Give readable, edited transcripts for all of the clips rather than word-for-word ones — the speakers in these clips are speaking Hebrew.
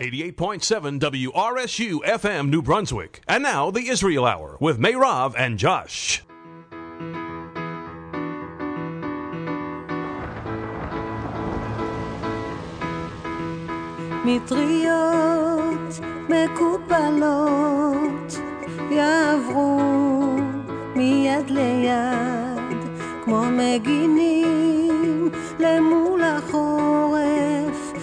88.7 WRSU FM New Brunswick. And now the Israel Hour with Meirav and Josh. מטריות מקופלות יעברו מיד ליד כמו מגינים למול החורף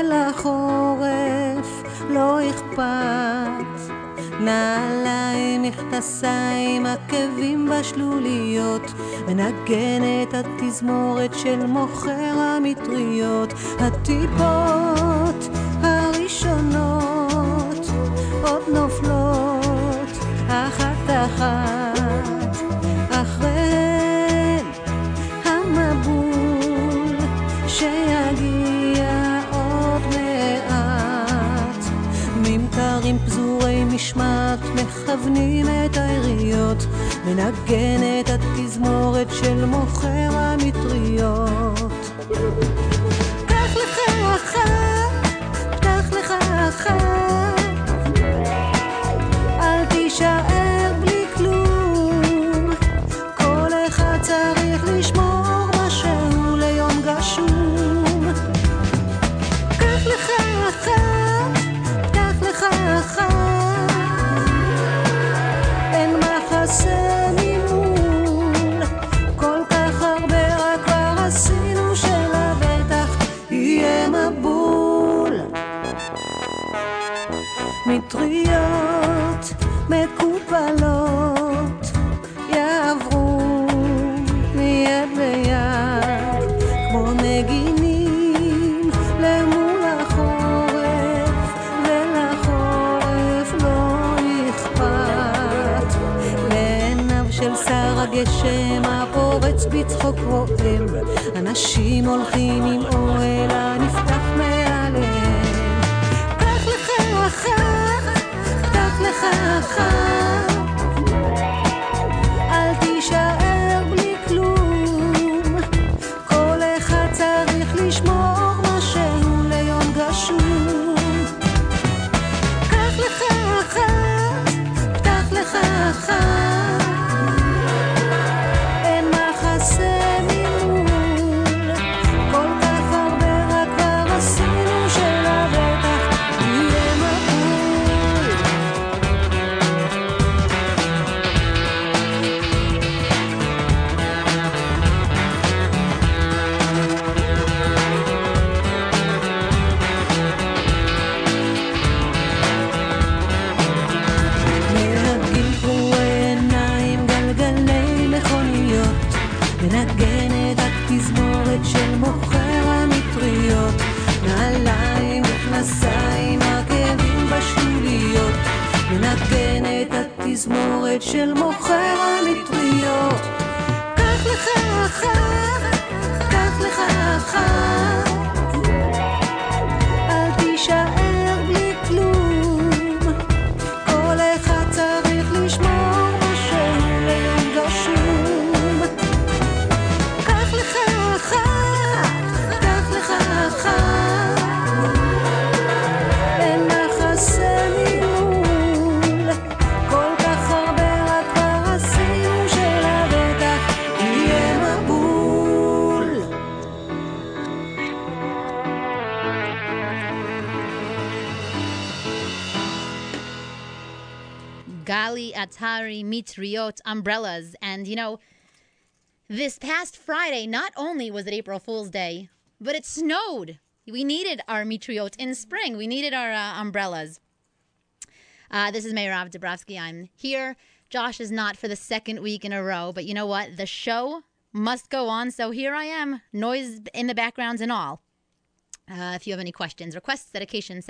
ולחורף לא אכפת נעליים מכנסיים עקבים בשלוליות מנגנת התזמורת של מוכר המטריות הטיפות הראשונות עוד נופלות אחת אחת אחריהן המבול שיגיע עוד מעט ממטרים פזורי משמעת מכוונים את העיריות מנגנת התזמורת של מוכר המטריות קח לך אחת קח לך אחת אל תישאר בלי כלום כל אחד צריך לשמור משהו ליום גשום קח לך אחת קח לך אחת אין מחסה ממול כל כך הרבה רק כבר עשינו שלה בטח יהיה מבול מטריות מקופלות יעברו מיד ליד כמו מגינים למול החורף ולחורף לא אכפת לעיניו של שר הגשם הפורץ בצחוק רועם אנשים הולכים עם אוהל הנפתח מעליהם קח לך אחת קח לך אחת אל תישאר בלי כלום כל אחד צריך לשמור משהו ליום גשום קח לך אחת קח לך אחת אין מחסה ממול כל כך הרבה רק כבר עשינו שלה בטח יהיה מבול מנגנים פרועי עיניים גלגלי מכוניות מנגנת התזמורת של מוכר המטריות נעליים מכנסיים עקבים בשלוליות מנגנת התזמורת של מוכר המטריות קח לך אחת קח לך אחת אל תישאר בלי כלום כל אחד צריך לשמור משהו ליום גשום קח לך אחת קח לך אחת אין מחסה ממול כל כך הרבה רק כבר עשינו שלה בטח יהיה מבול Gali Atari Mitriot umbrellas. And you know, this past Friday, not only was it April Fool's Day, but it snowed. We needed our Mitriot in spring. We needed our umbrellas. This is Meirav Dabrowski. I'm here. Josh is not for the second week in a row, but you know what? The show must go on, so here I am. Noise in the backgrounds and all. If you have any questions, requests, dedication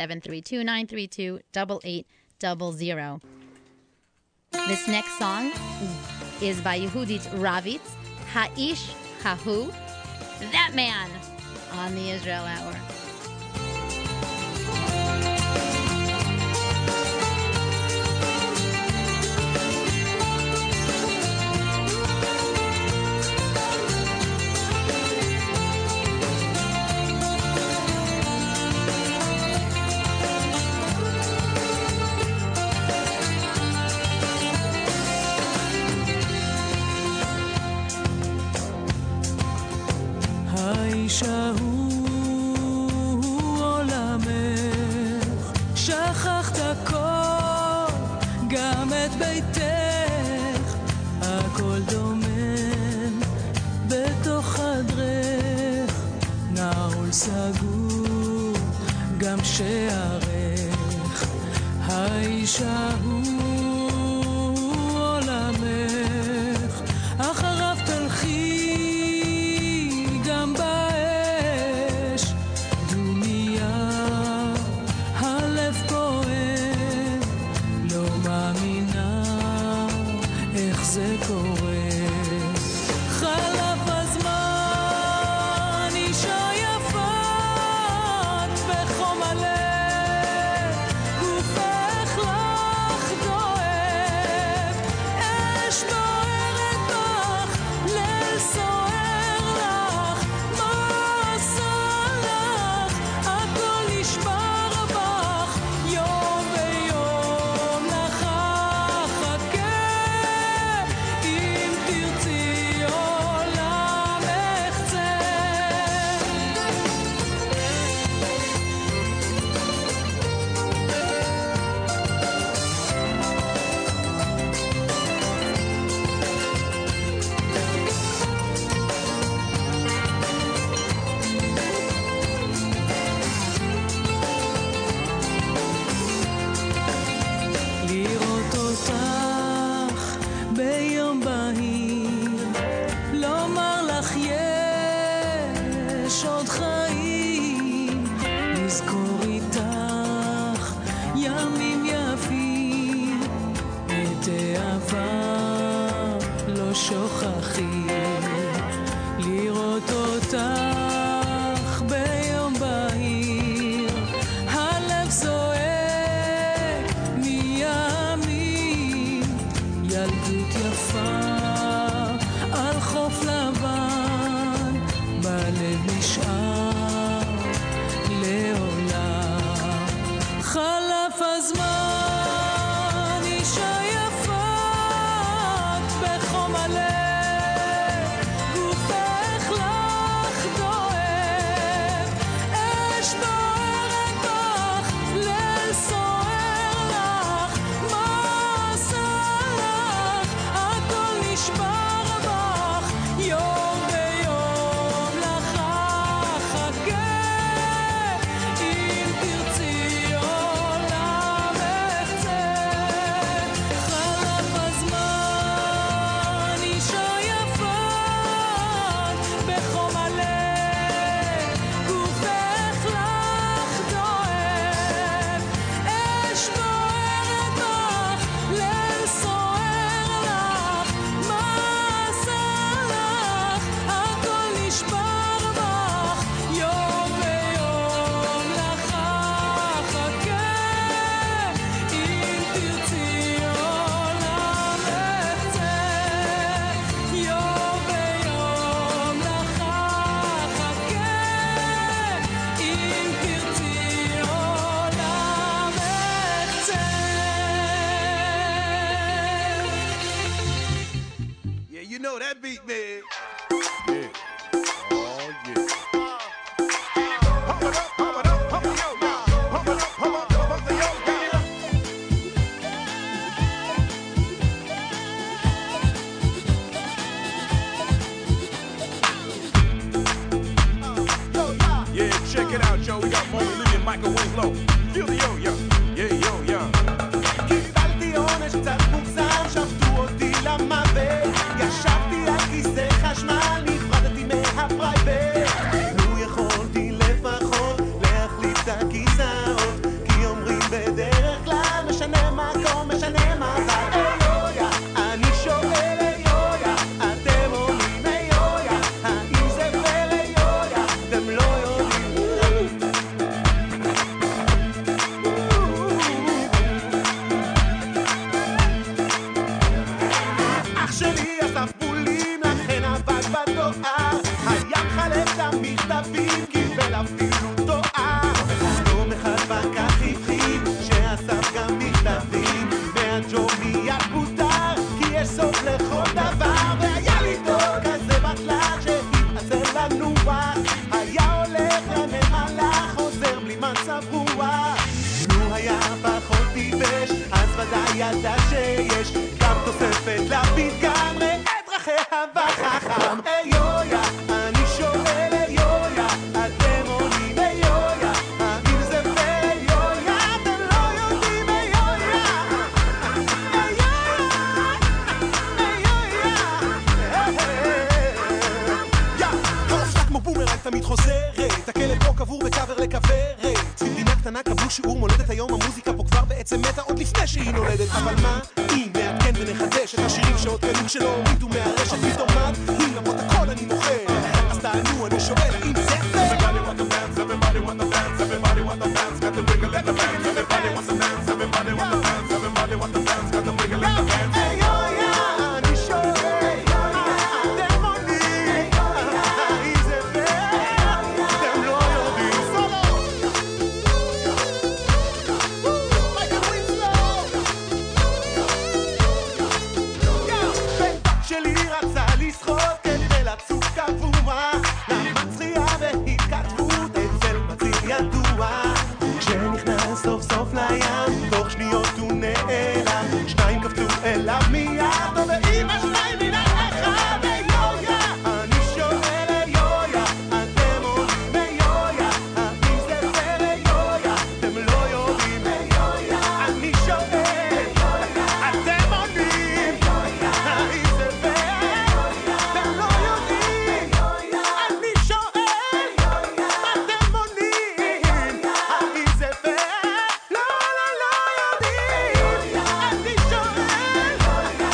732-932-8800. This next song is by Yehudit Ravitz, Ha'ish Hahu, that man, on the Israel Hour. גם את ביתך, הכל דומם בתוך חדרך, נעול סגור גם שערך, האישה הוא עולמך, אחריו תלכי גם באש, דומיה הלב פועם, לא מאמינה איך זה קורה. חלף הזמן, אישה יפת בחום הלב, גופך לך דואב, אש בוערת בך, ליל סוער לך, מה עשה לך, הכל נשבר בך, יום ויום לך חכה, אם תרצי עולמך צא. לראות אותך ביום בהיר, לומר לך יש עוד חיים, לזכור איתך ימים יפים, את העבר לא שוכחים. לראות אותך ביום בהיר, הלב זועק מימים, ילדות יפה על חוף לבן, בלב נשאר לעולם. חלף הזמן, אישה יפת בחום הלב, גופך לך דואב, אש בוערת בך, ליל סוער לך, מה עשה לך, הכל נשבר בך, יום ויום לך חכה, אם תרצי עולמך צא. חלף הזמן, אישה יפת בחום הלב, גופך לך דואב, אש בוערת בך, ליל סוער לך, מה עשה לך, הכל נשבר בך, יום ויום לך חכה, אם תרצי עולמך צא. יום ויום לך חכה, אם תרצי עולמך צא. Yeah, you know that beat, man. Yeah. Oh, yeah. Pump it up, pump it up, pump it up, pump it up, pump it up, pump it up. Yeah, check it out, yo. We got more living microwave low. Feel the yo-yo. Yeah, yo-yo. קיבלתי עונש קצת מוגזם, שפטו אותי למוות, ישבתי על כיסא חשמל, נפרדתי מהפרייבט, לו יכולתי לפחות להחליף את הכיסאות, כי אומרים בדרך כלל משנה מקום, משנה מזל. איויה, אני שואל איויה, אתם אומרים איויה, האם זה פייר איויה, אתם לא יודעים. אח שלי אסף בולים, לכן עבד בתואר, היה מחלק את המכתבים, קיבל אפילו תואר. יום אחד פקח הבחין שאסף גם מכתבים, והג'וב מיד פוטר, כי יש סוף לכל דבר. והיה לי דור כזה בטלן שהתעצל לנו וואס, היה הולך לנמלה, חוזר בלי מצב רוח. לו היה פחות טיפש, אז ודאי ידע שיש גם תוספת לפתגם מאת דרכיה וחכם. איויה, אני שואל איויה, אתם עונים איויה, האם זה ואיויה, אתם לא יודעים איויה, איויה, כמו בומרנג תמיד חוזרת, הכלב פה קבור בקבר לכוורת. מדינה קטנה קבלו שיעור מולדת, היום המוזיקה פה כבר בעצם מתה עוד לפני שהיא נולדת. אבל מה אם נעדכן ונחדש את השירים שעוד קנו שלא הורידו מהרשת? פתאום מה אם למרות הכל אני מוכר? אז תענו, אני שואל האם זה פייר? Everybody want the dance, everybody want the dance, everybody want the dance, got the wiggle in the pants. Everybody wants the dance, everybody want the dance, everybody want the dance, got the wiggle in the pants. אני שואל אתם עונים האם זה פייר? אתם לא יודעים. סולו שלי רצה לשחות כדי לצוף קבוע, למד שחייה והתכתבות אצל מציל ידוע. כשנכנס סוף סוף לים תוך שניות הוא נעלם, שניים קפצו אליו מיד ובאמא שניים מן האחד. איויה, אני שואל איויה, אתם עונים איויה, האם זה פייר? איויה, אתם לא יודעים איויה, אני שואל אתם עונים האם זה פייר? אתם לא יודעים, אני שואל אתם עונים האם זה פייר? לא, לא, לא יודעים, אני שואל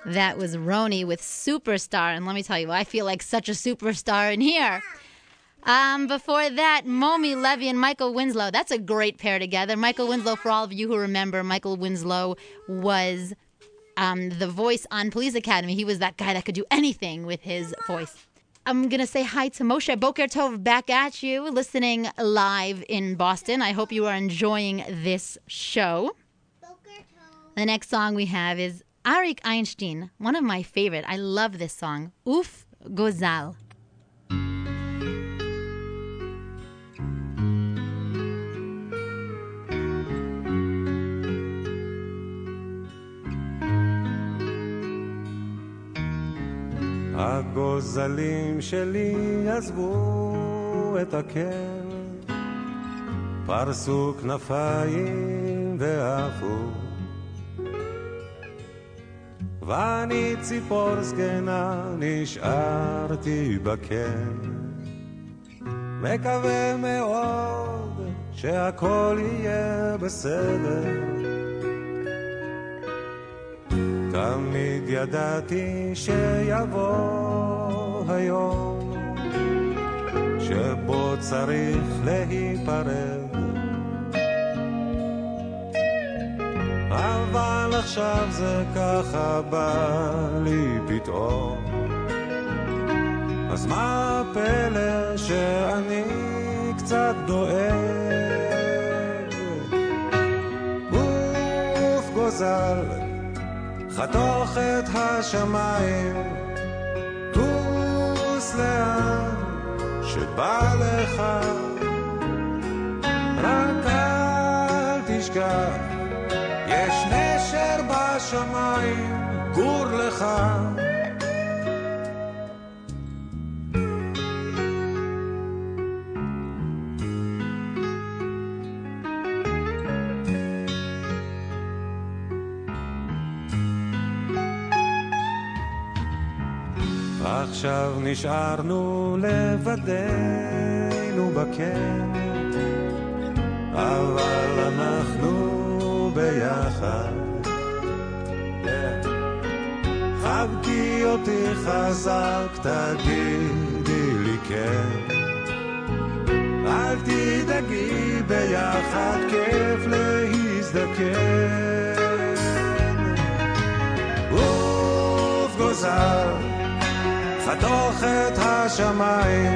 That was Roni with Superstar, and let me tell you, I feel like such a superstar in here. Before that, Momi Levy and Michael Winslow. That's a great pair together. Michael Winslow, for all of you who remember, Michael Winslow was the voice on Police Academy. He was that guy that could do anything with his voice. I'm going to say hi to Moshe. Boker Tov, back at you, listening live in Boston. I hope you are enjoying this show. The next song we have is Arik Einstein, one of my favorite. I love this song, Uf Gozal. הגוזלים שלי עזבו את הקר, פרסו כנפיים ועפו, ואני ציפור זקנה נשארתי בקר, מקווה מאוד שהכל יהיה בסדר. תמיד ידעתי שיבוא היום שבו צריך להיפרד, אבל עכשיו זה ככה בא לי פתאום, אז מה הפלא שאני קצת דואג? אוף גוזל חתוך את השמיים, טוס לאן שבא לך, רק אל תשכח, יש נשר בשמיים, גור לך. עכשיו נשארנו לבדנו בקר, אבל אנחנו ביחד. חבקי אותי חזק, תגידי לי כן, אל תדאגי, ביחד כיף להזדקן. אוף גוזל חתוך את השמיים,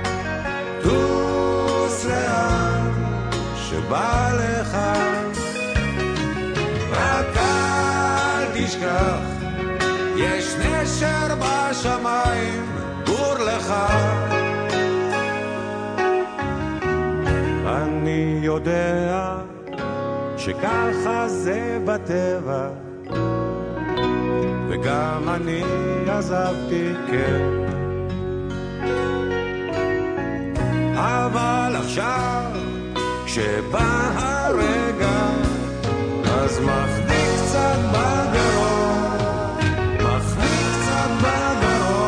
טוס לאן שבא לך, רק אל תשכח, יש נשר בשמיים, גור לך. אני יודע שככה זה בטבע, וגם אני עזבתי כן, אבל עכשיו כשבא הרגע אז מחניק קצת בגרון, מחניק קצת בגרון.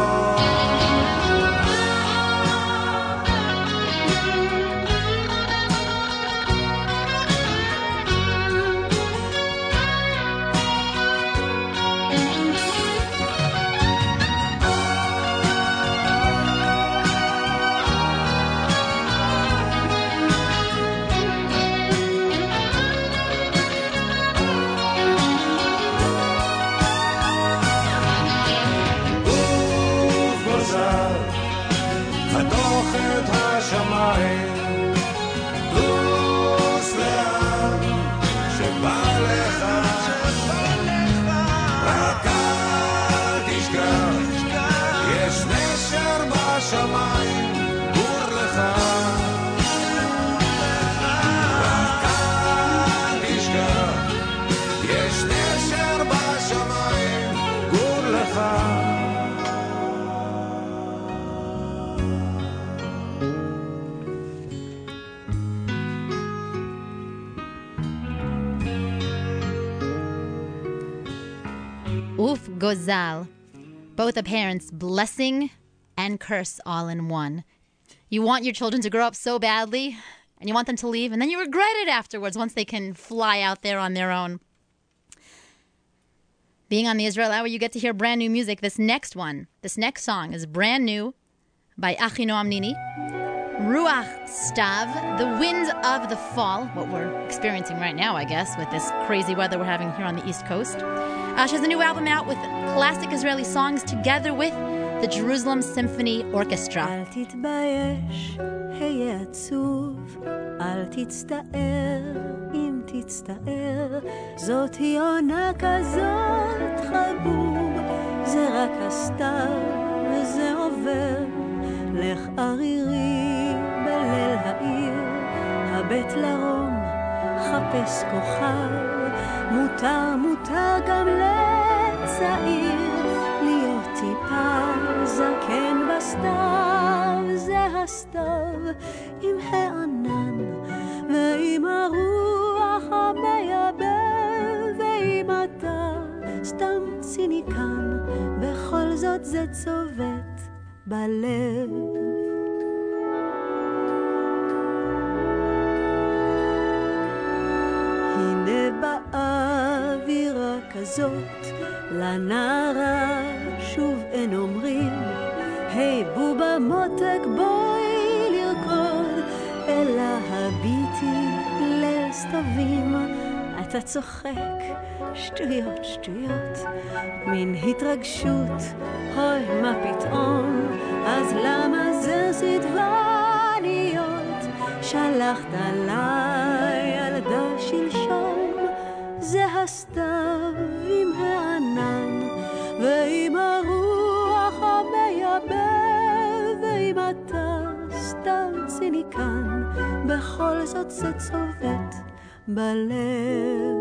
Uf Gozal. Both a parent's blessing and curse all in one. You want your children to grow up so badly, and you want them to leave, and then you regret it afterwards once they can fly out there on their own. Being on the Israel Hour, you get to hear brand new music. This next song is brand new by Achinoam Nini. Ruach Stav, the winds of the fall, what we're experiencing right now, I guess, with this crazy weather we're having here on the East Coast. She has a new album out with classic Israeli songs together with the Jerusalem Symphony Orchestra. אל תתבייש, היה עצוב, אל תצטער, אם תצטער, זאת היא עונה כזאת חבוב, זה רק הסתיו וזה עובר, לך ערירי בליל העיר, הבט לרום, חפש כוכב, מותר גם לצעיר, להיות טיפה זקן בסתיו, זה הסתיו עם הענן ועם הרוח המייבב, ואם אתה סתם ציניקן, בכל זאת זה צובט בלב. הנה באווירה כזאת לנערה שוב אין אומרים, היי בובה מותק בואי לרקוד, אלא הביטי ליל סתווים, אתה צוחק שטויות שטויות, מין התרגשות, אוי מה פתאום, אז למה זה סדבניות, שלחת עליי ילדה שלשום, זה הסתיו עם הענן ועם הרוח המייבב, ואם אתה סתם ציניקן, בכל זאת זה צובט בלב.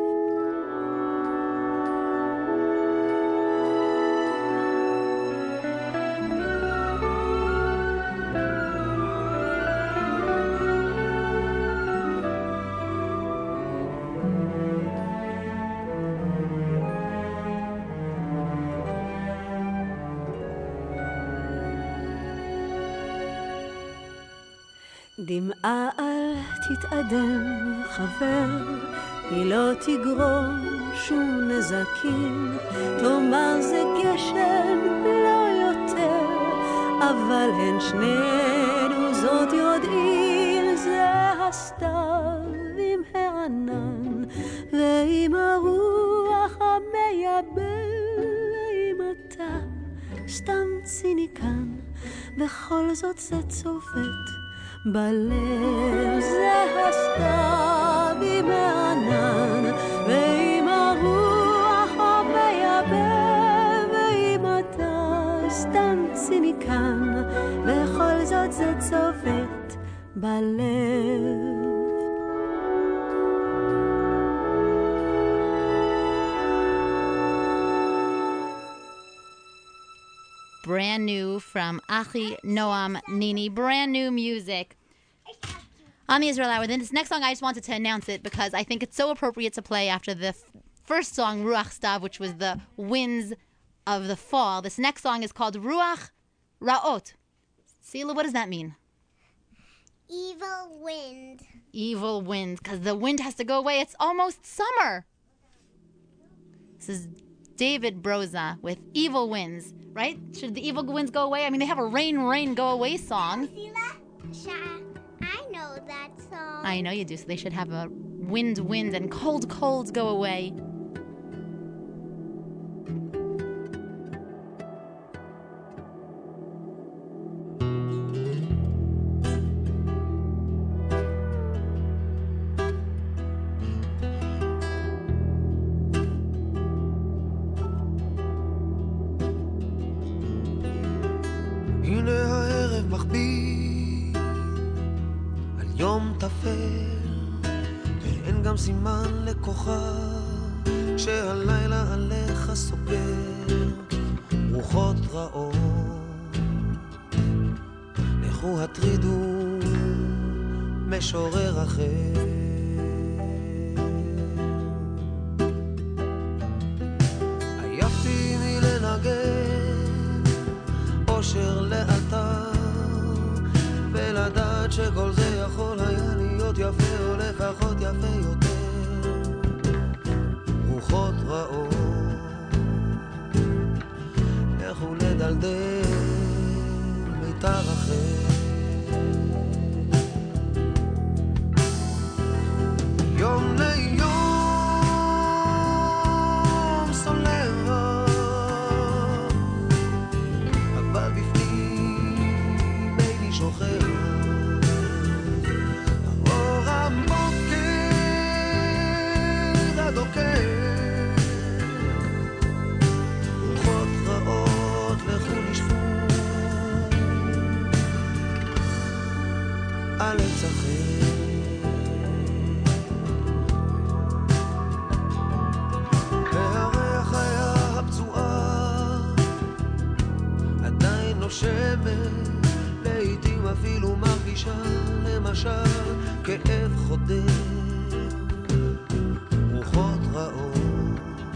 דמעה אל תתאדם חבר, היא לא תגרום שום נזקים, תאמר זה גשם לא יותר, אבל הן שנינו זאת יודעים, זה הסתיו עם הענן ועם הרוח המייבב, ואם אתה סתם ציניקן, בכל זאת זה צובט בלב, זה הסתיו עם הענן ועם הרוח המייבב, ואם אתה סתם ציניקן, בכל זאת זה צובט בלב. Brand new from Achinoam Nini. Brand new music on the Israel Hour. Then this next song, I just wanted to announce it because I think it's so appropriate to play after the first song, Ruach Stav, which was the winds of the fall. This next song is called Ruach Ra'ot. Sila, what does that mean? Evil wind. Evil wind, because the wind has to go away. It's almost summer. This is David Broza with Evil Winds, right? Should the evil winds go away? I mean, they have a Rain, Rain, Go Away song. I know that song. I know you do, so they should have a Wind, Wind, and Cold, Cold Go Away. סימן לכוכב שהלילה עליך סופר רוחות רעות, לכו הטרידו משורר אחר. עייפתי מלנגן אושר לאלתר ולדעת שכל זה יכול היה להיות יפה או לפחות יפה יותר. רוחות רעות תרחב. יום ליום סולר, אבל בפנים איני שוכר. האור הבוקר הדוקר, רוחות רעות לכו נשפו על עץ אחר. והריח היה הפצועה עדיין נושמת, לעתים אפילו מרגישה למשל כאב חודר. רוחות רעות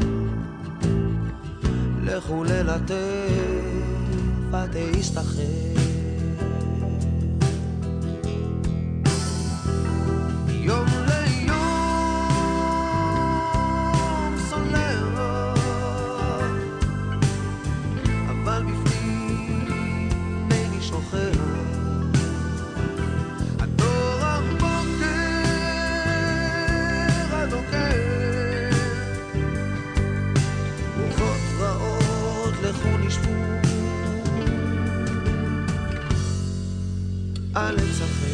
לכו ללטף התסתחרר. יום ליום סולר, אבל בפנים איני שוכר. הדור הבוקר הדוקר, רוחות רעות לכו נשפו על עץ אחר.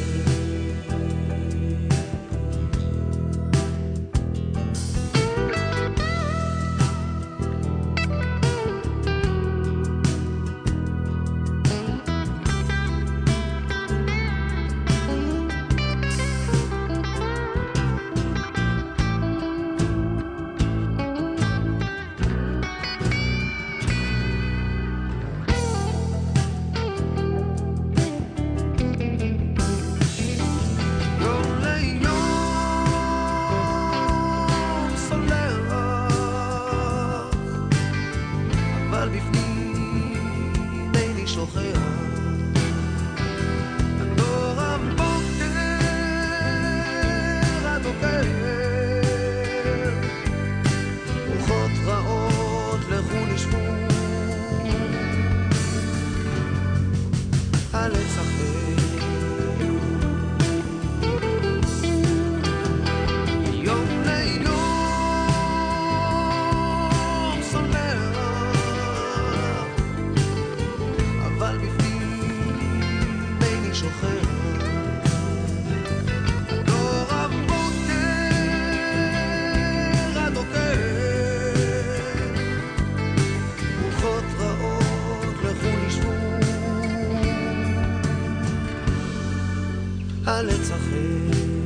על עץ אחר.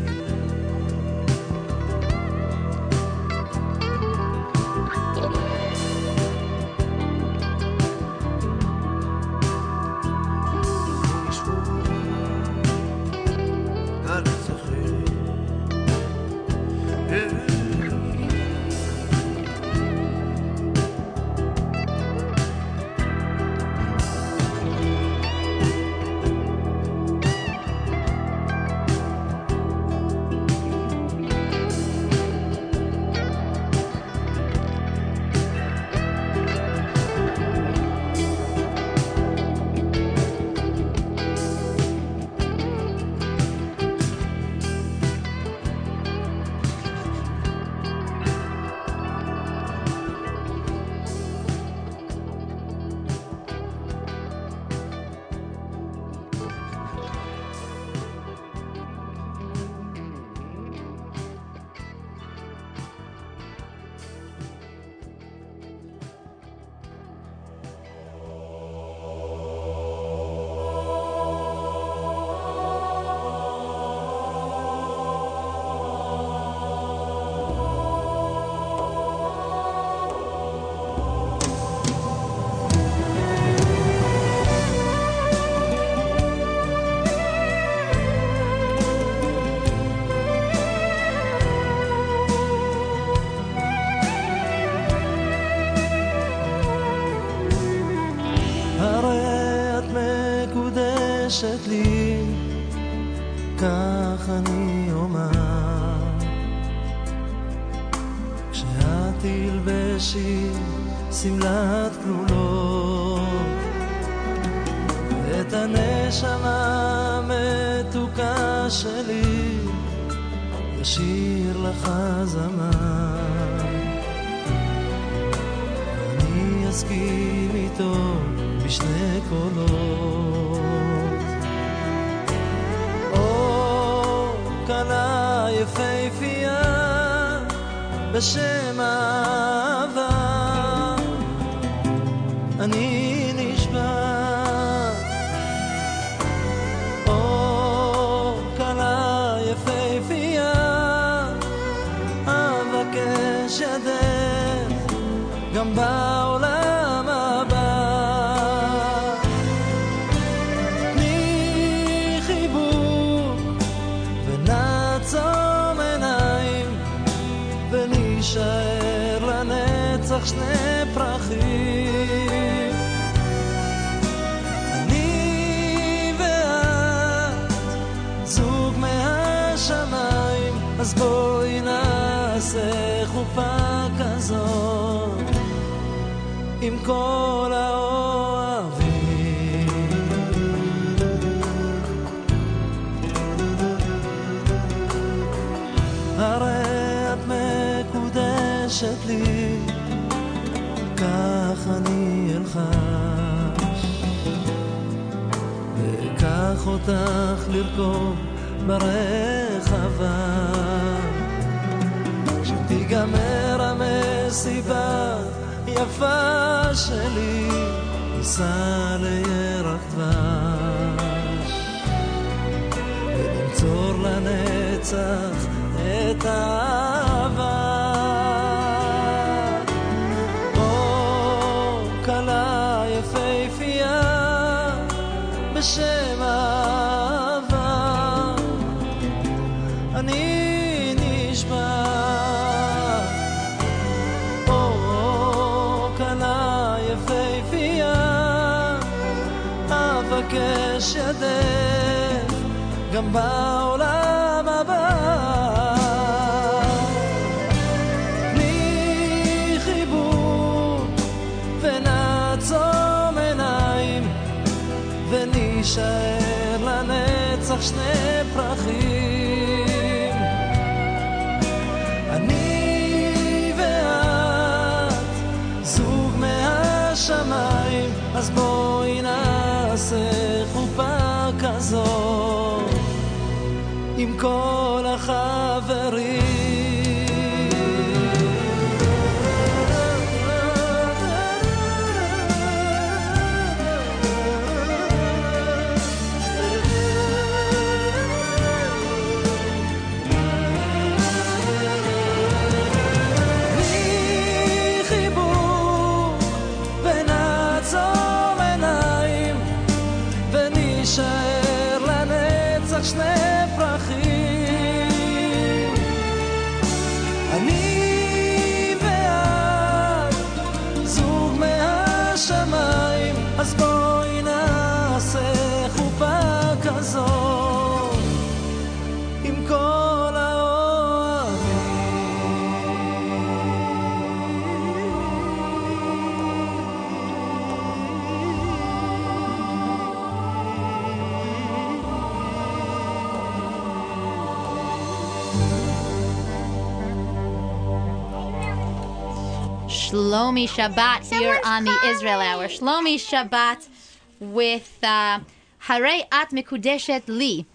מקודשת לי, כך אני אומר, כשאת תלבשי שמלת כלולות ותנה נשמה מתוקה שלי, ישיר לך זמר, אני אסכים איתו בשני קולות. או כלה יפהפייה בשם אהבה, אני נשבע. או כלה יפהפייה אבקש ידך גם בעולם הבא. תני חיבוק ונעצום עיניים ונשאר לנצח שני פרחים, אני ואת זוג מהשמיים, אז בואי נעשה חופה כזאת עם כל האוהבים. הרי את מקודשת לי, כך אני אלחש, ואקח אותך לרקום ברחבה. כשתיגמר המסיבה יפה שלי, ניסע לירח דבש וננצור לנצח את האהבה. או כלה יפהפייה בשם אהבה, אני נשבע. או כלה יפהפייה אבקש ידך גם בעולם הבא. תני חיבוק ונעצום עיניים ונשאר לנצח שני פרחים, אני ואת זוג מהשמיים, אז בואי נעשה חופה כזאת עם כל החברים. שני פרחים, אני ואת זוג מהשמיים, אז בואי נעשה חופה כזאת עם כל האוהבים. Shlomi Shabbat here on the Israel Hour. Shlomi Shabbat with Harei At Mekudeshet Li.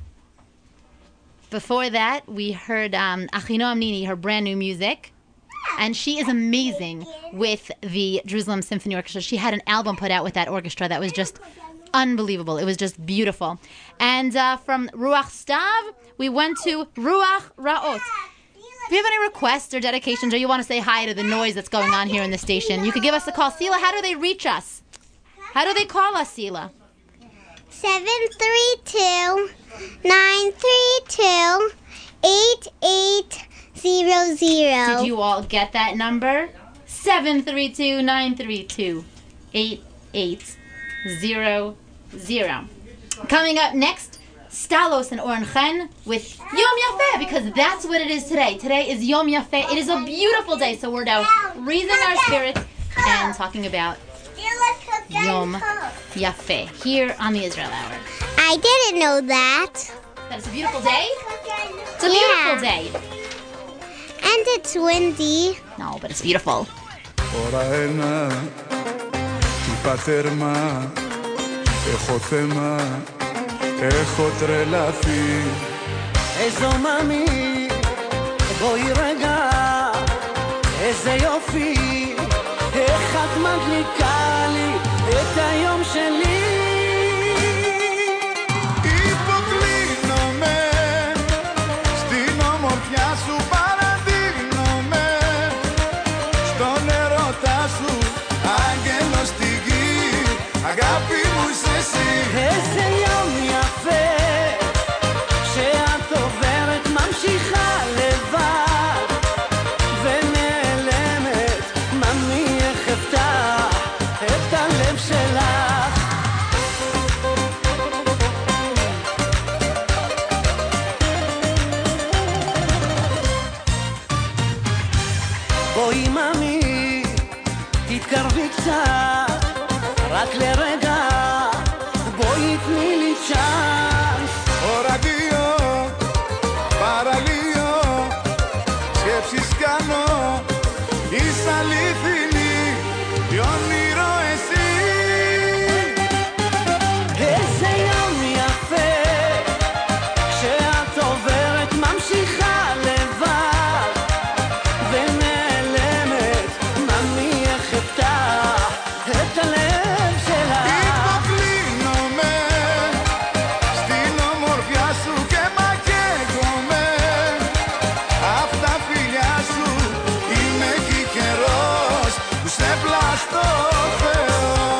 Before that, we heard Achinoam Nini, her brand new music. And she is amazing with the Jerusalem Symphony Orchestra. She had an album put out with that orchestra that was just unbelievable. It was just beautiful. And from Ruach Stav, we went to Ruach Ra'ot. If you have any requests or dedications, or you want to say hi to the noise that's going on here in the station, you could give us a call. Sila, how do they reach us? How do they call us, Sila? 732-932-8800. Did you all get that number? 732-932-8800. Coming up next, Stalos and Oren Chen with Yom Yafeh, because that's what it is today. Today is Yom Yafeh. It is a beautiful day, so we're now raising our spirits and talking about Yom Yafeh here on the Israel Hour. I didn't know that. That's a beautiful day. It's a beautiful day. And it's windy. No, but it's beautiful. ώρα ένα, ύπα θερμά, έχω θέμα, έχω τρελαθεί. איזו מאמי, בואי רגע, איזה יופי, איך את מדליקה לי את היום שלי. Υποκλίνομαι, στην ομορφιά σου παραδίνομαι, στον ερώτα σου, άγγελος στη γη, αγάπη μου είσαι εσύ. איזה יום יפה, שאת עוברת ממשיכה לבד, ונעלמת, ממי איך אפתח את הלב שלך. בואי ממי, תתקרבי קצת, רק לרגע, בואי תני לי צ'אנס. Ώρα δύο, παραλίο, σκέψεις κάνω, είσαι αληθινή, τι όνειρο εσύ. איזה יום יפה, כשאת עוברת ממשיכה לבד, ונעלמת, ממי איך אפתח את הלב שלך. Υποκλίνομαι, στην ομορφιά σου και μαγεύομαι, απ' τα φιλιά σου είμαι εκεί καιρός που σε πλαστώ Θεός.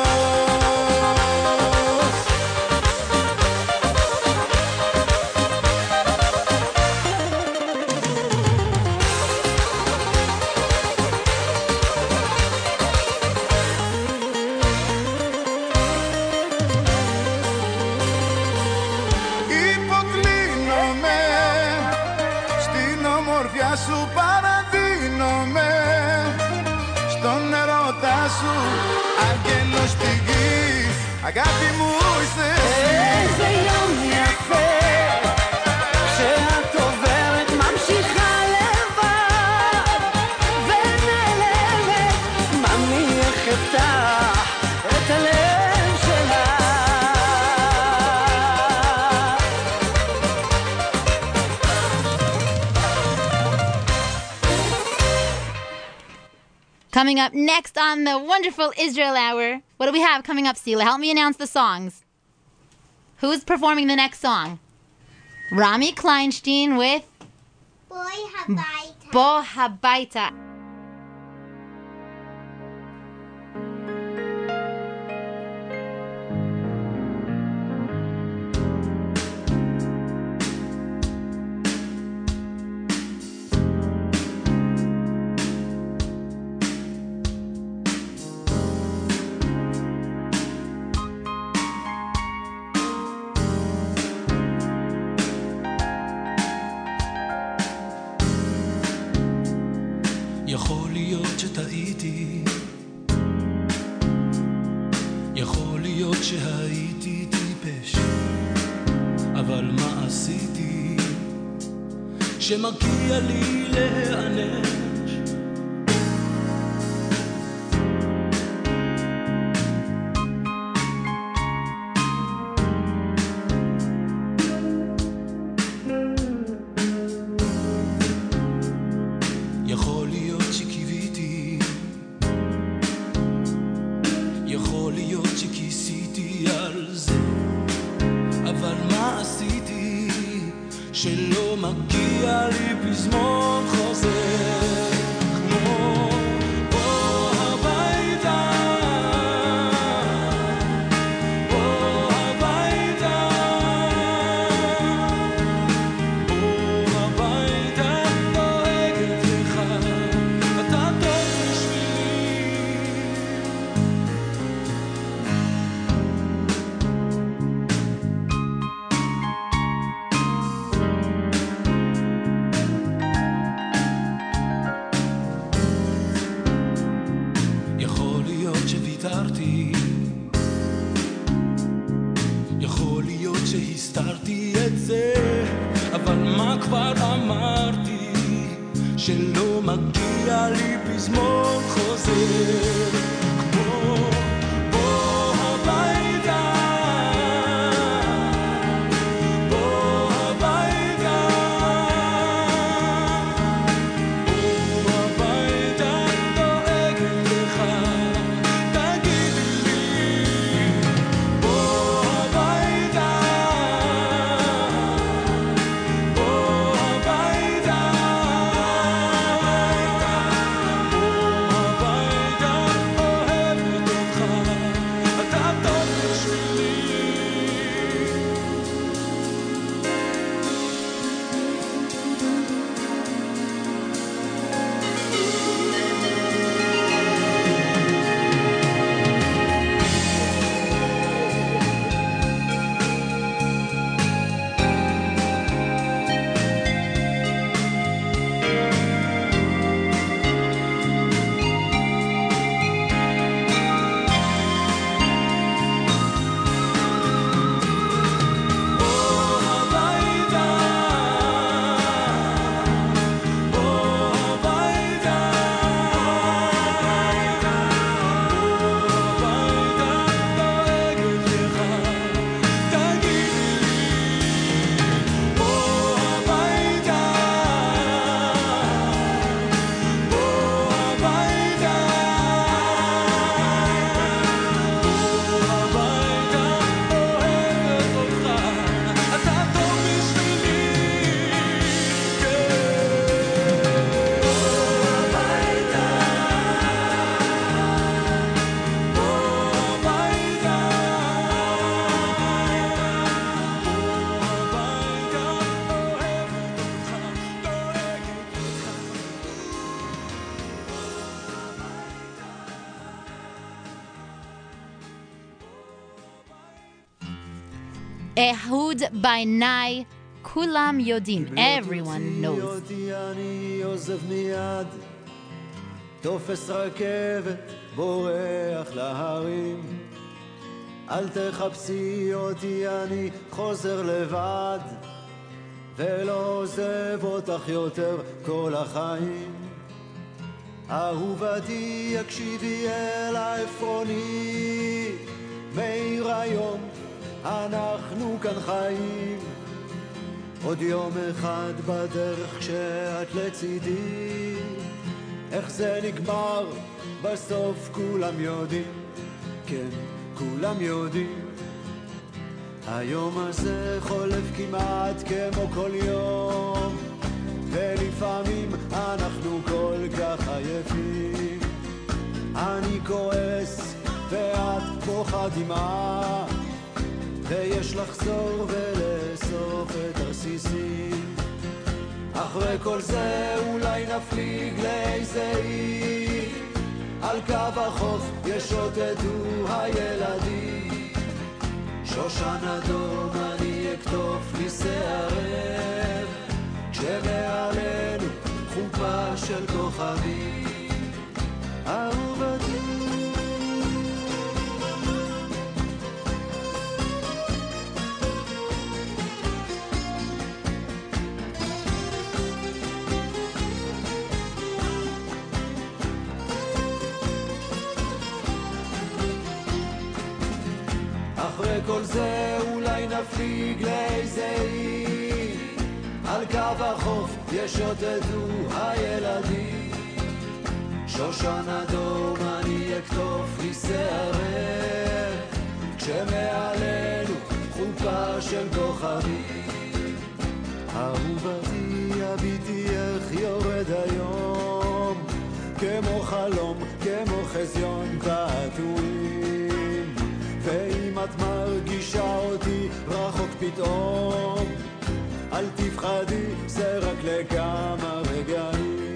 Υποκλίνομαι, στην ομορφιά σου παραδίνομαι, στον ερώτα σου, άγγελος στη γη, αγάπη μου είσαι εσύ. איזה יום יפה, כשאת עוברת ממשיכה לבד, ונעלמת, ממי איך אפתח את הלב שלך. Coming up next on the wonderful Israel Hour, what do we have coming up, Sela? Help me announce the songs. Who's performing the next song? Rami Kleinstein with Boy Habaita. Bo Habaita. יכול להיות שטעיתי, יכול להיות שהייתי טיפש, אבל מה עשיתי שמגיע לי להיענש? יכול להיות שקיוויתי, יכול להיות שכיסיתי על זה, אבל מה עשיתי שלא מגיע לי פזמון חוזר כמו בוא הביתה, בוא הביתה, בוא הביתה, דואגת לך, אתה טוב בשבילי. יכול להיות שוויתרתי, שלא מגיע לי פזמון חוזר כמו בוא הביתה בוא הביתה בוא הביתה דואגת לך תגידי לי בוא הביתה בוא הביתה Ehud בעיניי, כולם יודעים, everyone knows. אותי אני עוזב מיד, תופס רכבת, בורח להרים. אל תחפשי אותי, אני חוזר לבד, ולא עוזב אותך יותר כל החיים. אהובתי, הקשיבי אל העפרוני, מאיר היום, אנחנו כאן חיים. עוד יום אחד בדרך כשאת לצידי, איך זה נגמר בסוף כולם יודעים, כן כולם יודעים. היום הזה חולף כמעט כמו כל יום, ולפעמים אנחנו כל כך עייפים. אני כועס ואת בוכה דמעה, ויש לחזור ולאסוף את הרסיסים. אחרי כל זה אולי נפליג לאיזה אי, על קו החוף ישוטטו הילדים. שושן אדום אני אכתוב לי שערב, כשמעלינו חופה של כוכבים. אהובתי אחרי כל זה אולי נפליג לאיזה אי, על קו החוף ישוטטו הילדים. שושן אדום אני אכתוב לי שערב, כשמעלינו חופה של כוכבים. אהובתי הביטי איך יורד היום, כמו חלום, כמו חזיון תעתועים. ואם את מרגישה אותי רחוק פתאום, אל תפחדי, זה רק לכמה רגעים.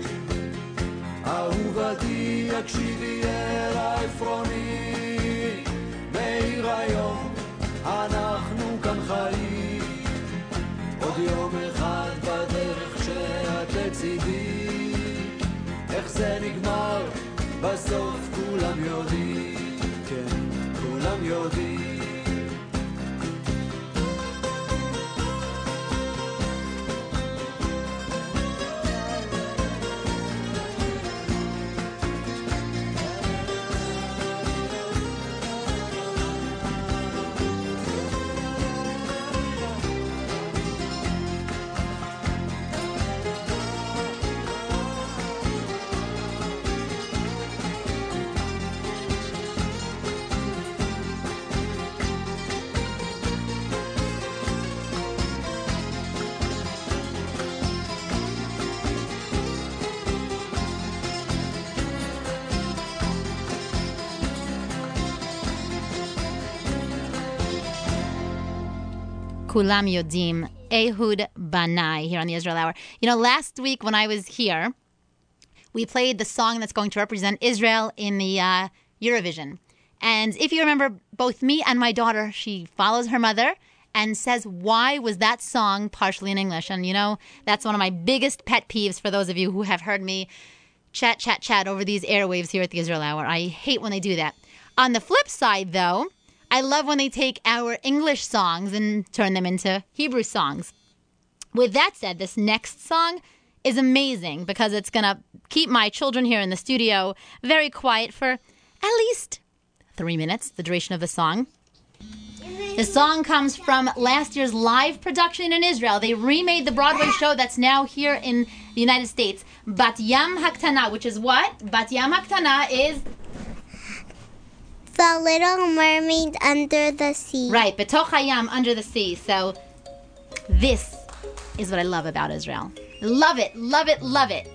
אהובתי הקשיבי אל העפרוני, מאיר היום, אנחנו כאן חיים. עוד יום אחד בדרך שאת לצידי, איך זה נגמר בסוף כולם יודעים, כן כולם יודעים. Kulam Yodim, Ehud Banai, here on the Israel Hour. You know, last week when I was here, we played the song that's going to represent Israel in the Eurovision. And if you remember, both me and my daughter, she follows her mother and says, why was that song partially in English? And, you know, that's one of my biggest pet peeves for those of you who have heard me chat over these airwaves here at the Israel Hour. I hate when they do that. On the flip side, though, I love when they take our English songs and turn them into Hebrew songs. With that said, this next song is amazing because it's going to keep my children here in the studio very quiet for at least 3 minutes, the duration of the song. The song comes from last year's live production in Israel. They remade the Broadway show that's now here in the United States. Bat Yam Haktana, which is what? Bat Yam Haktana is... The Little Mermaid Under the Sea. Right, Betoch Hayam, under the sea. So this is what I love about Israel. Love it, love it, love it.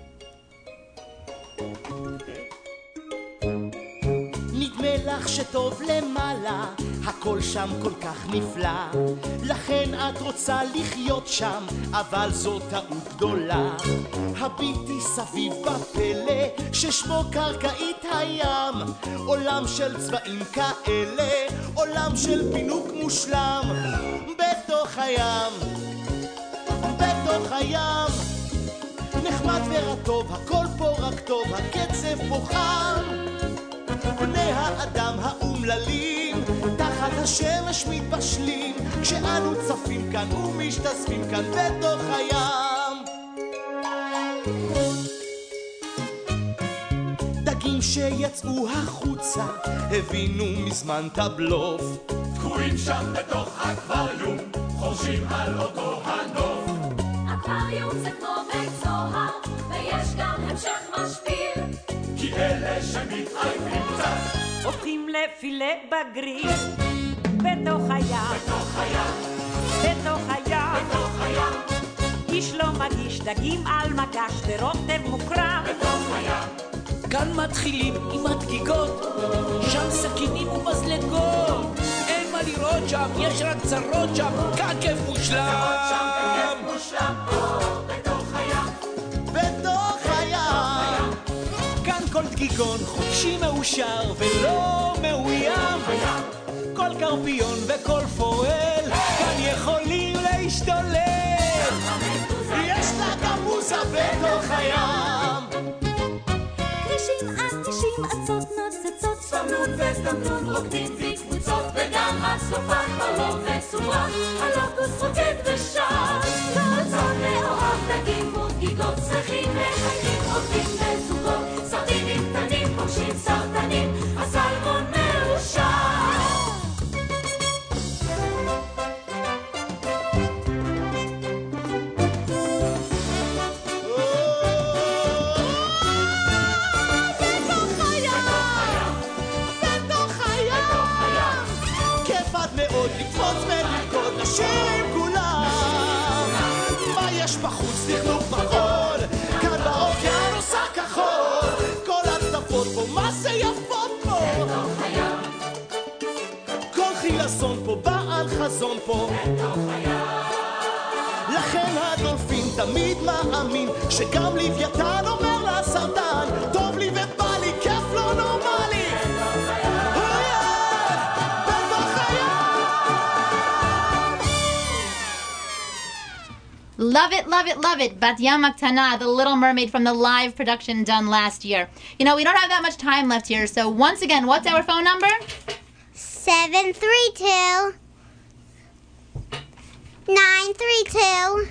נדמה לך שטוב למעלה, הכל שם כל כך נפלא, לכן את רוצה לחיות שם, אבל זו טעות גדולה. הביטי סביב בפלא, ששמו קרקעית הים, עולם של צבעים כאלה, עולם של פינוק מושלם, בתוך הים, בתוך הים, נחמד ורטוב, הכל פה רק טוב, הקצב פה חם, בני האדם האומללים תחת השמש מתבשלים כשאנו צפים כאן ומשתספים כאן בתוך הים. דגים שיצאו החוצה הבינו מזמן את הבלוף, תקועים שם בתוך אקווריום, חורשים על אותו הנוף. אקווריום זה כמו בית סוהר, ויש גם המשך משפיל, כי אלה שמתעייפים קצת הופכים לפילה בגריל בתוך הים, בתוך הים, בתוך הים, בתוך הים, איש לא מגיש דגים על מגש ורוטב מוקרם בתוך הים. כאן מתחילים עם הדגיגות, שם סכינים ומזלגות, אין מה לראות שם, יש רק צרות שם, ככף מושלם, ככף מושלם, בתוך הים, בתוך הים, כאן כל דגיגון חופשי מאושר ולא מאוים, כל קרפיון וכל פועל כאן יכולים להשתולל, יש לה גם מוזה בתוך הים, כרישים אנטישים עצות נוצצות, סתמנות וסתמנות רוקדים בקבוצות, וגם הצלופן ברוב וסורה, הלוקוס רוקד ושר, כל צאן מאוהב דגים ודגיגות, צריכים מחכים עובדים בזוגות, סרדינים קטנים פוגשים סרטנים, הסלמון מאושר. לשיר עם כולם, מה יש בחוץ תכנוך בחול, כאן באוקיינוס הכחול, כל הצדפות פה, מה זה יפות פה, בתוך הים, כל חילסון פה, בעל חזון פה, בתוך הים, לכן הדולפין תמיד מאמין, שגם לוויתן אומר לסרטן, טוב לי ובא לי, כיף לא נורמלי, Love it, love it, love it. Bat Yam Haktana, the Little Mermaid from the live production done last year. You know, we don't have that much time left here, so once again, what's our phone number? 732 932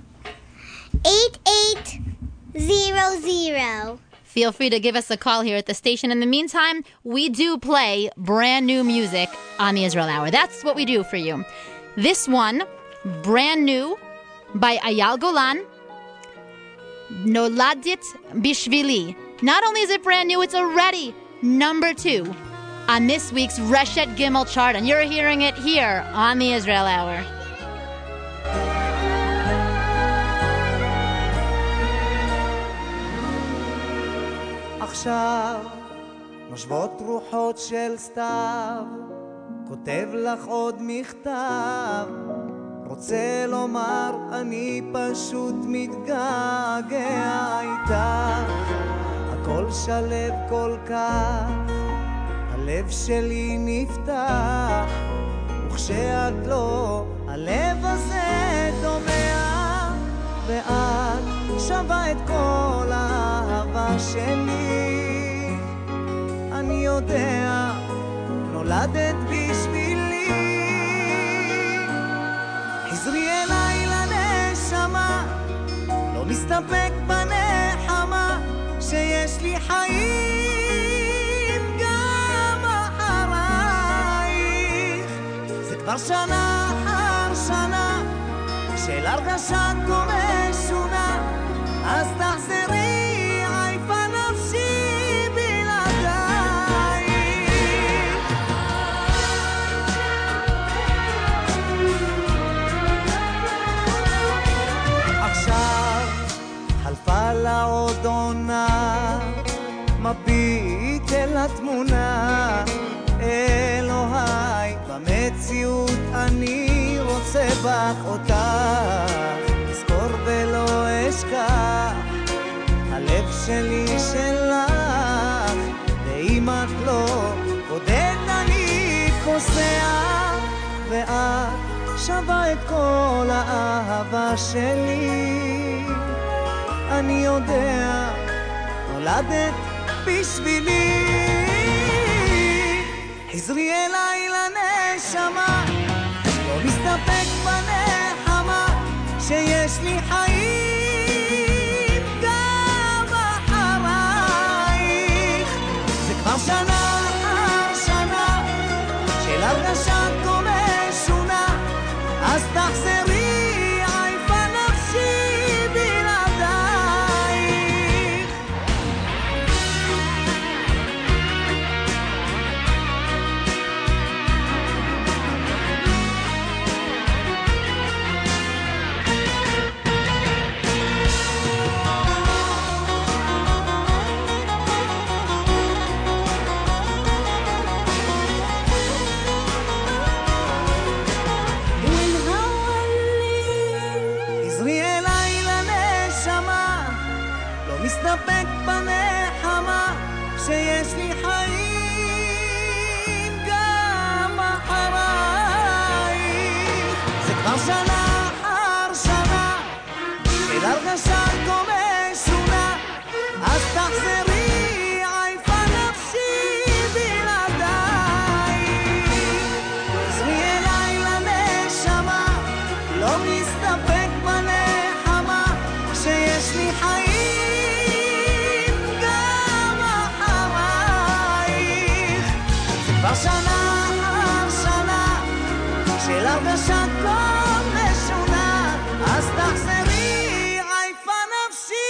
8800. Feel free to give us a call here at the station. In the meantime, we do play brand new music on the Israel Hour. That's what we do for you. This one, brand new, by Ayal Golan, Noladit Bishvili. Not only is it brand new, it's already number 2 on this week's Reshet Gimel chart, and you're hearing it here on the Israel Hour. עכשיו נושבות רוחות של סתיו, כותב לך עוד מכתב, רוצה לומר, אני פשוט מתגעגע איתך. הכל שלב כל כך, הלב שלי נפתח, וכשאת לא, הלב הזה דומע, ואת שווה את כל האהבה שלי. אני יודע, נולדת בשבילי. חזרי אליי לנשמה, לא נסתפק בנחמה, שיש לי חיים גם אחרייך. זה כבר שנה אחר שנה של הרגשה כה משונה, אז תחזרי, עייפה נפשי בלעדייך. עכשיו חלפה לה עוד עונה, מביט אל התמונה, אלוהי, במציאות אני רוצה בך אותך, אזכור ולא אשכח, הלב שלי שלך, ואם את לא, בודד אני פוסע, ואת שווה את כל האהבה שלי. אני יודע, נולדת בשבילי. חזרי אליי לנשמה, לא נסתפק בנחמה, שיש לי חיים גם אחרייך. זה כבר שנה אחר שנה של הרגשה כה משונה, אז תחזרי, עייפה נפשי בלעדייך. מסתפק בנחמה, שיש לי חיים גם אחרייך. זה כבר שנה אחר שנה של הרגשה כה משונה, אז תחזרי, עייפה נפשי בלעדייך. חזרי אליי לנשמה, לא מסתפק בנחמה, שיש לי חיים שנה אחר שנה של הרגשה כה משונה, אז תחזרי, עייפה נפשי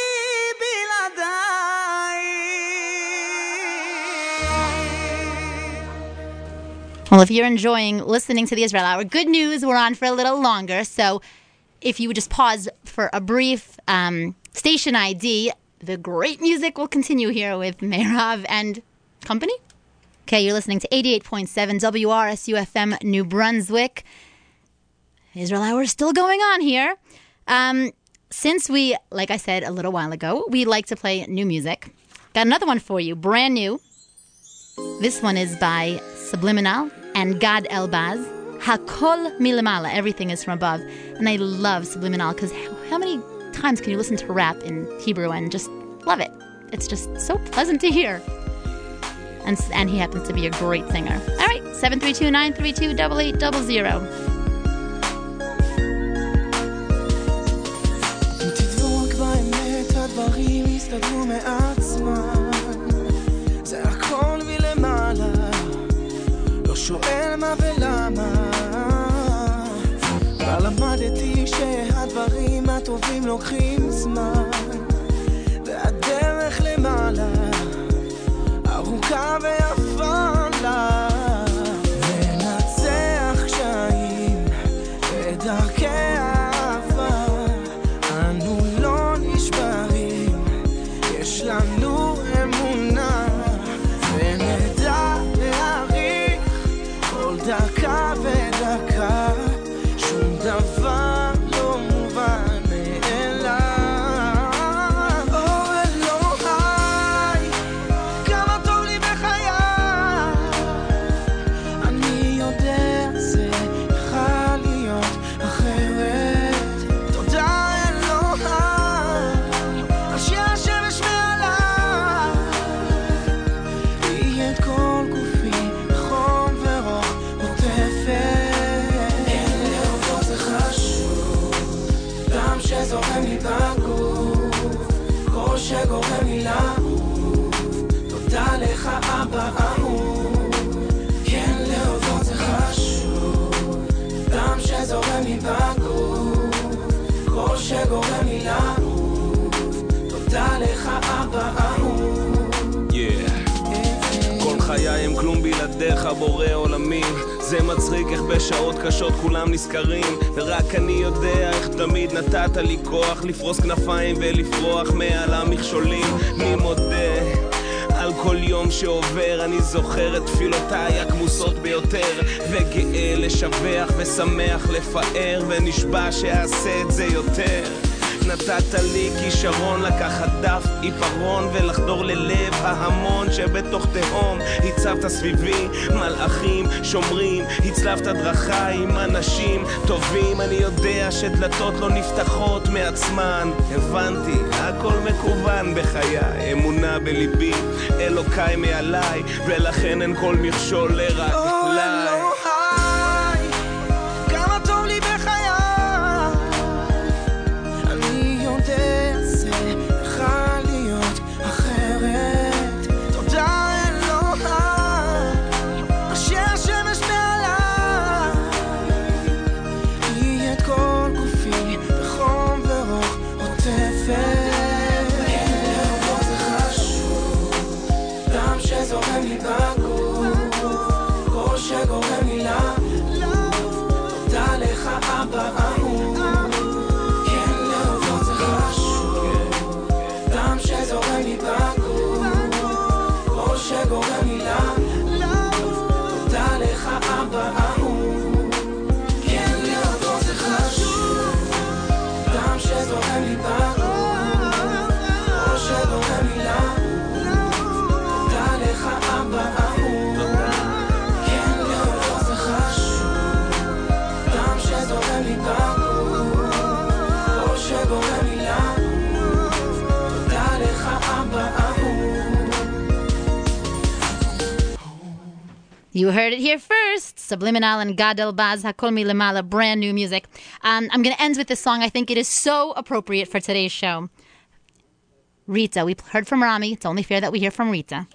בלעדייך. Well, if you're enjoying listening to the Israel Hour, good news, we're on for a little longer. So if you would just pause for a brief station ID, the great music will continue here with Meirav and company. Okay, you're listening to 88.7 WRSU-FM New Brunswick. Israel Hour is still going on here. Since we, like I said a little while ago, we like to play new music. Got another one for you, brand new. This one is by Subliminal and Gad Elbaz. Hakol Milamala, everything is from above. And I love Subliminal because how many times can you listen to rap in Hebrew and just love it? It's just so pleasant to hear. And he happens to be a great singer. All right, 732-932-8800. אם תדבוק באמת הדברים יסתדרו מעצמם, זה הכל מלמעלה, לא שואל מה ולמה, אבל למדתי שהדברים הטובים לוקחים זמן, והדרך למעלה ארוכה ויפה לה, ננצח קשיים ודרכי אהבה, אנו לא נשברים, יש לנו אמונה, ונדע להעריך כל דקה ודקה, שום דבר שזורם לי לעוף, תודה לך אבא אהוב, כן להודות זה חשוב, דם שזורם לי בגוף, קול שגורם לי לעוף, תודה לך אבא אהוב. כל חיי הם כלום בלעדיך בורא עולמים, זה מצחיק איך בשעות קשות כולם נזכרים, ורק אני יודע איך תמיד נתת לי כוח לפרוס כנפיים ולפרוח מעל המכשולים. אני מודה על כל יום שעובר, אני זוכר את תפילותיי הכמוסות ביותר, וגאה לשבח ושמח לפאר, ונשבע שאעשה את זה יותר. נתת לי כישרון לקחת דף עיפרון ולחדור ללב ההמון שבתוך תהום. הצבת סביבי מלאכים שומרים, הצלבת דרכה עם אנשים טובים. אני יודע שדלתות לא נפתחות מעצמן, הבנתי הכל מקוון בחיי, אמונה בליבי אלוקיי מעליי, ולכן אין כל מכשול לרגליי. כמה טוב לי בחיי, אני יודע זה יכול להיות אחרת. תודה אלוהי אשר השמש מעליי, היא את כל גופי בחום ורוח עוטפת. כן להודות זה חשוב, דם שזורם לי בגוף, קול שגורם לי לעוף, תודה לך אבא אהוב. כן להודות זה חשוב, דם שזורם לי בגוף, קול שגורם לי לעוף, תודה לך אבא אהוב. כן להודות זה חשוב, דם שזורם לי בגוף, קול שגורם לי לעוף, תודה לך אבא אהוב. כן להודות זה חשוב, דם שזורם לי בגוף, קול שגורם לי לעוף, תודה לך אבא אהוב. You heard it here first. Subliminal and Gad Elbaz, Hakol Milamala, brand new music. I'm going to end with this song. I think it is so appropriate for today's show. Rita, we heard from Rami. It's only fair that we hear from Rita.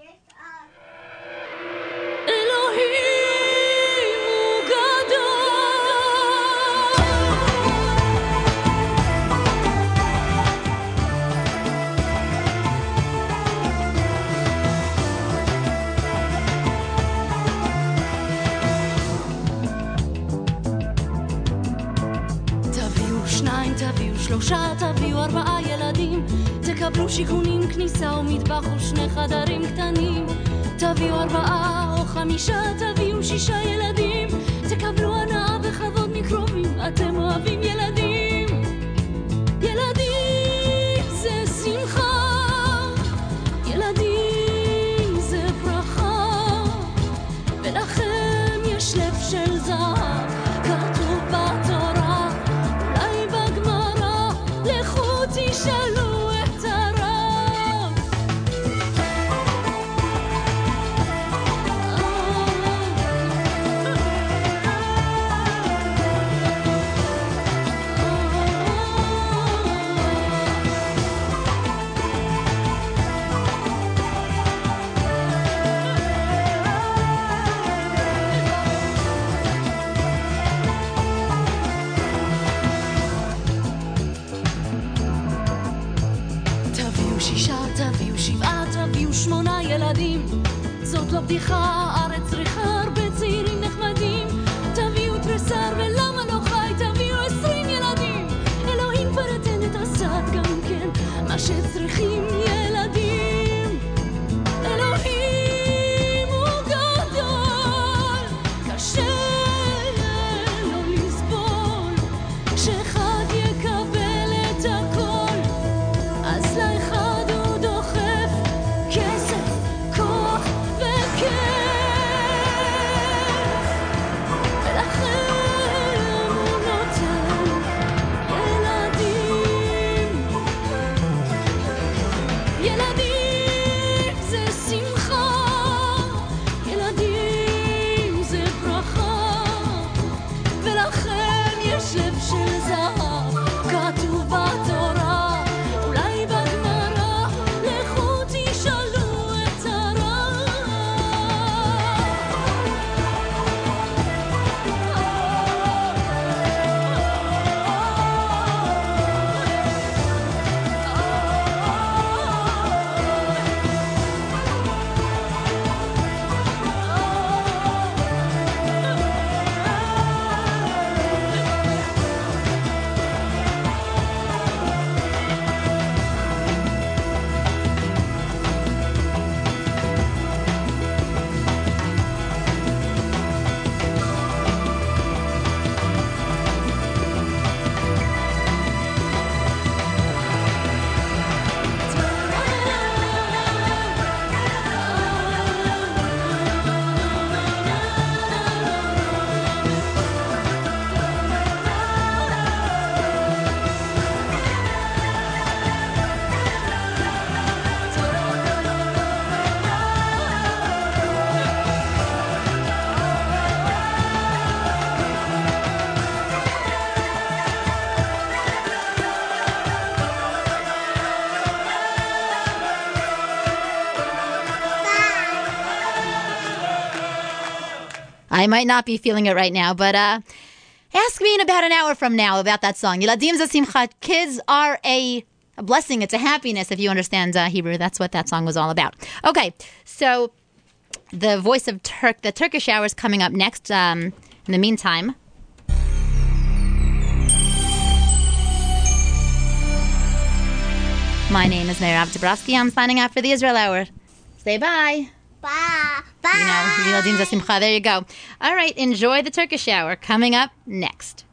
תביאו שניים, תביאו שלושה, תביאו 4 ילדים, תקבלו שיכונים, כניסה ומטבח ושני חדרים קטנים. תביאו 4 או 5, תביאו 6 ילדים, תקבלו הנאה וכבוד מקרובים. אתם אוהבים ילדים, ילדים זה שמחה, ילדים זה ברכה, ולכם יש לב של זהב, כתוב בתורה, אולי בגמרא, לכו תשאלו את הרב. תביאו 6, תביאו 7, תביאו 8 ילדים, זאת לא בדיחה, ארץ צריכה הרבה צעירים נחמדים. תביאו תריסר ולמה לא חי, תביאו 20 ילדים, אלוהים כבר ייתן את הסעד גם כן, מה שצריכים ילדים. אלוהים הוא גדול, קשה לא לסבול, שאחד יקבל את הכל, אז לאחד הוא דוחף כסף, כוח וכיף, ולכן הוא נותן ילדים. ילדים זה שמחה, ילדים זה ברכה, ולכם יש לב של זהב, כתוב בתורה, אולי בגמרא, לכו I might not be feeling it right now, but ask me in about an hour from now about that song. Yeladim ze simcha. Kids are a blessing. It's a happiness if you understand Hebrew. That's what that song was all about. Okay, so the voice of the Turkish hour is coming up next. In the meantime, my name is Meirav Dabrowski. I'm signing out for the Israel Hour. Say bye. Bye. Bye. Yeladim ze simcha. There you go. All right, enjoy the Turkish hour. Coming up next.